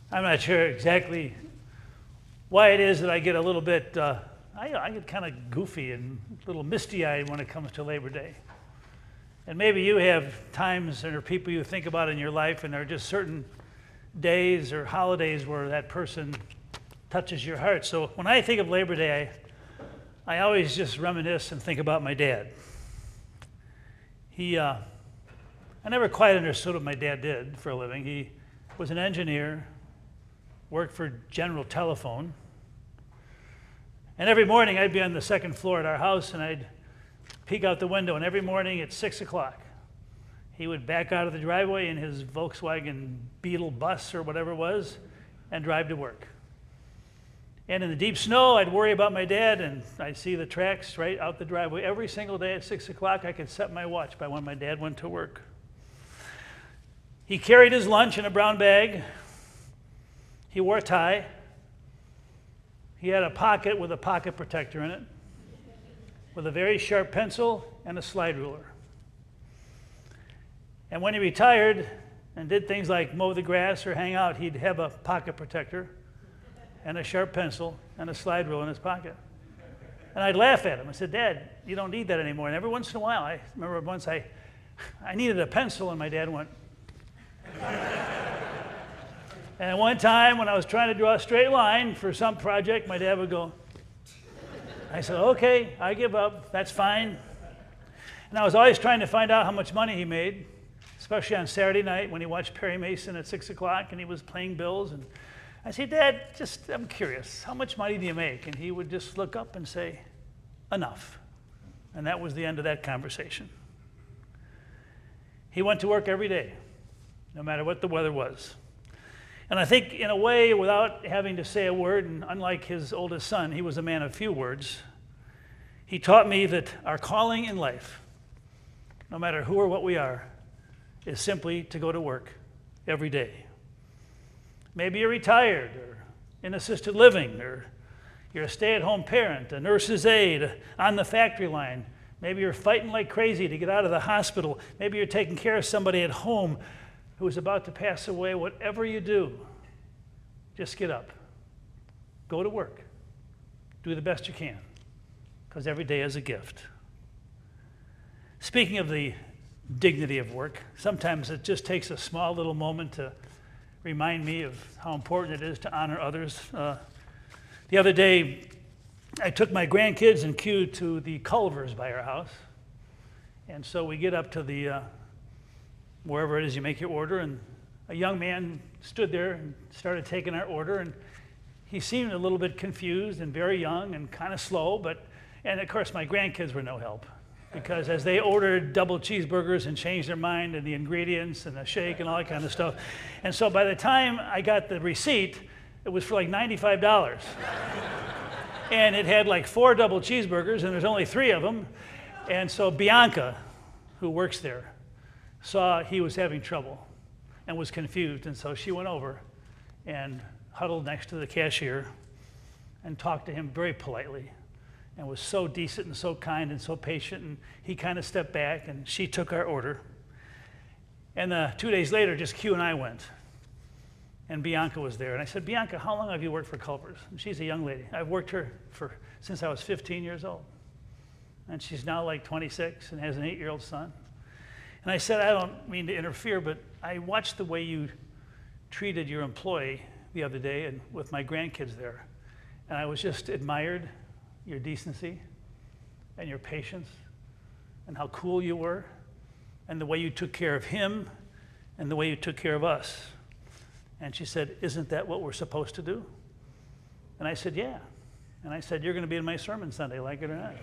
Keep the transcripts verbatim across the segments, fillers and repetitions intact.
I'm not sure exactly why it is that I get a little bit, uh, I, I get kind of goofy and a little misty-eyed when it comes to Labor Day. And maybe you have times or people you think about in your life, and there are just certain days or holidays where that person touches your heart. So when I think of Labor Day, I, I always just reminisce and think about my dad. He, uh, I never quite understood what my dad did for a living. He was an engineer, worked for General Telephone. And every morning I'd be on the second floor at our house and I'd peek out the window, and every morning at six o'clock, he would back out of the driveway in his Volkswagen Beetle bus or whatever it was and drive to work. And in the deep snow, I'd worry about my dad, and I'd see the tracks right out the driveway. Every single day at six o'clock, I could set my watch by when my dad went to work. He carried his lunch in a brown bag. He wore a tie. He had a pocket with a pocket protector in it, with a very sharp pencil and a slide ruler. And when he retired and did things like mow the grass or hang out, he'd have a pocket protector and a sharp pencil and a slide ruler in his pocket. And I'd laugh at him. I said, "Dad, you don't need that anymore." And every once in a while, I remember once I, I needed a pencil, and my dad went. And one time when I was trying to draw a straight line for some project, my dad would go. I said, "Okay, I give up, that's fine." And I was always trying to find out how much money he made, especially on Saturday night when he watched Perry Mason at six o'clock and he was playing bills. And I said, "Dad, just, I'm curious, how much money do you make?" And he would just look up and say, "Enough." And that was the end of that conversation. He went to work every day, no matter what the weather was. And I think, in a way, without having to say a word, and unlike his oldest son, he was a man of few words, he taught me that our calling in life, no matter who or what we are, is simply to go to work every day. Maybe you're retired, or in assisted living, or you're a stay-at-home parent, a nurse's aide, on the factory line. Maybe you're fighting like crazy to get out of the hospital. Maybe you're taking care of somebody at home who is about to pass away. Whatever you do, just get up. Go to work. Do the best you can, because every day is a gift. Speaking of the dignity of work, sometimes it just takes a small little moment to remind me of how important it is to honor others. Uh, the other day, I took my grandkids and Q to the Culvers by our house. And so we get up to the uh, wherever it is you make your order, and a young man stood there and started taking our order, and he seemed a little bit confused and very young and kind of slow, but, and of course my grandkids were no help, because as they ordered double cheeseburgers and changed their mind and the ingredients and the shake and all that kind of stuff, and so by the time I got the receipt, it was for like ninety-five dollars. And it had like four double cheeseburgers, and there's only three of them, and so Bianca, who works there, saw he was having trouble and was confused, and so she went over and huddled next to the cashier and talked to him very politely, and was so decent and so kind and so patient, and he kind of stepped back and she took our order. And uh, two days later, just Q and I went, and Bianca was there, and I said, "Bianca, how long have you worked for Culvers?" And she's a young lady. I've worked her for since I was fifteen years old, and she's now like twenty-six and has an eight-year-old son. And I said, "I don't mean to interfere, but I watched the way you treated your employee the other day and with my grandkids there, and I was just admired your decency and your patience and how cool you were and the way you took care of him and the way you took care of us." And she said, "Isn't that what we're supposed to do?" And I said, "Yeah." And I said, "You're going to be in my sermon Sunday, like it or not."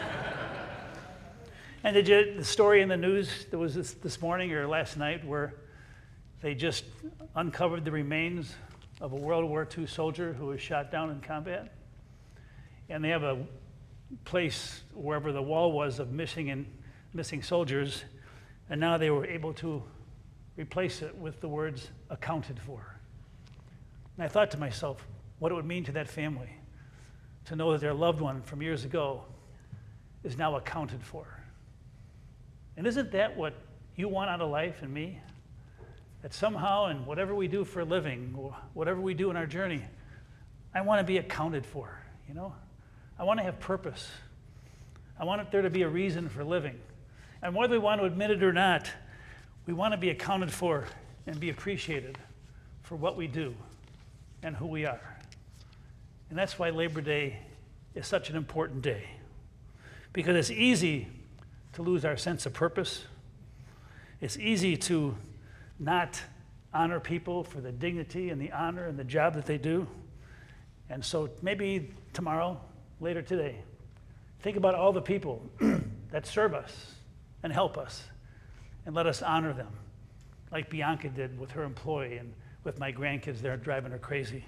And did you, the story in the news that was this, this morning or last night where they just uncovered the remains of a World War Two soldier who was shot down in combat? And they have a place wherever the wall was of missing and missing soldiers, and now they were able to replace it with the words "accounted for." And I thought to myself, what it would mean to that family to know that their loved one from years ago is now accounted for. And isn't that what you want out of life and me? that somehow in whatever we do for a living, or whatever we do in our journey, I want to be accounted for, you know? I want to have purpose. I want there to be a reason for living. And whether we want to admit it or not, we want to be accounted for and be appreciated for what we do and who we are. And that's why Labor Day is such an important day. Because it's easy to lose our sense of purpose. It's easy to not honor people for the dignity and the honor and the job that they do. And so maybe tomorrow, later today, think about all the people that serve us and help us, and let us honor them, like Bianca did with her employee and with my grandkids there driving her crazy.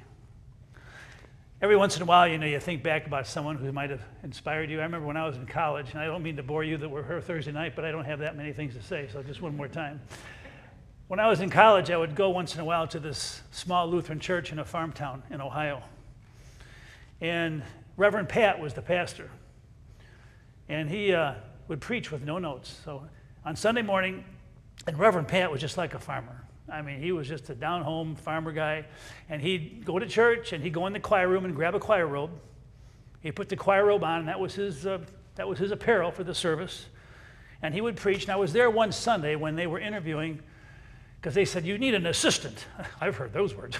Every once in a while, you know, you think back about someone who might have inspired you. I remember when I was in college, and I don't mean to bore you that we're here Thursday night, but I don't have that many things to say, so just one more time. When I was in college, I would go once in a while to this small Lutheran church in a farm town in Ohio. And Reverend Pat was the pastor. And he uh, would preach with no notes. So on Sunday morning, and Reverend Pat was just like a farmer. I mean, he was just a down-home farmer guy. And he'd go to church, and he'd go in the choir room and grab a choir robe. He'd put the choir robe on, and that was his, uh, that was his apparel for the service. And he would preach. And I was there one Sunday when they were interviewing, because they said, you need an assistant. I've heard those words.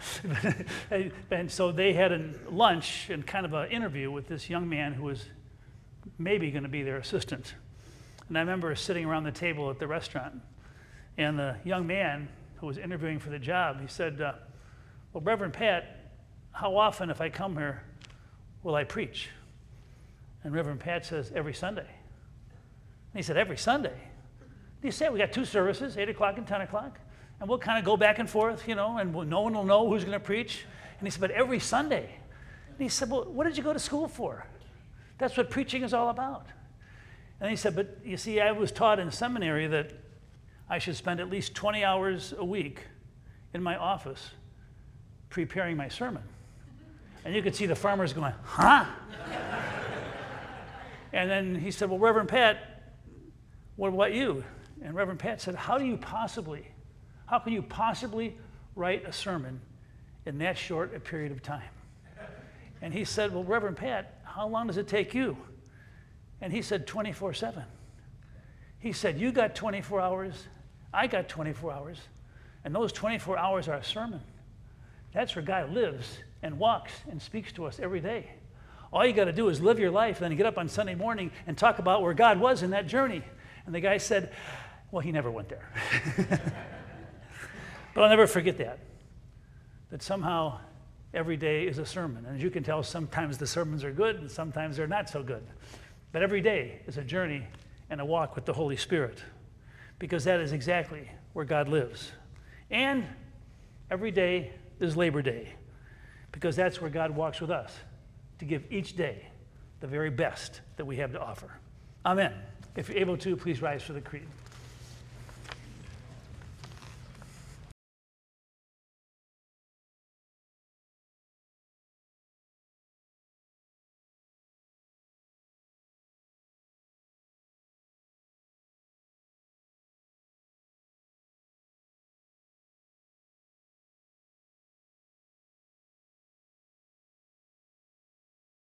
And so they had a lunch and kind of an interview with this young man who was maybe going to be their assistant. And I remember sitting around the table at the restaurant, and the young man who was interviewing for the job, he said, uh, well, Reverend Pat, how often if I come here will I preach? And Reverend Pat says, every Sunday. And he said, every Sunday? He said, we got two services, eight o'clock and ten o'clock, and we'll kind of go back and forth, you know, and we'll, no one will know who's going to preach. And he said, but every Sunday? And he said, well, what did you go to school for? That's what preaching is all about. And he said, but you see, I was taught in seminary that I should spend at least twenty hours a week in my office preparing my sermon. And you could see the farmers going, huh? And then he said, well, Reverend Pat, what about you? And Reverend Pat said, how do you possibly, how can you possibly write a sermon in that short a period of time? And he said, well, Reverend Pat, how long does it take you? And he said, twenty-four seven. He said, you got twenty-four hours, I got twenty-four hours, and those twenty-four hours are a sermon. That's where God lives and walks and speaks to us every day. All you got to do is live your life, and then get up on Sunday morning and talk about where God was in that journey. And the guy said, well, he never went there. But I'll never forget that, that somehow every day is a sermon. And as you can tell, sometimes the sermons are good and sometimes they're not so good. But every day is a journey and a walk with the Holy Spirit, because that is exactly where God lives. And every day is Labor Day, because that's where God walks with us to give each day the very best that we have to offer. Amen. If you're able to, please rise for the creed.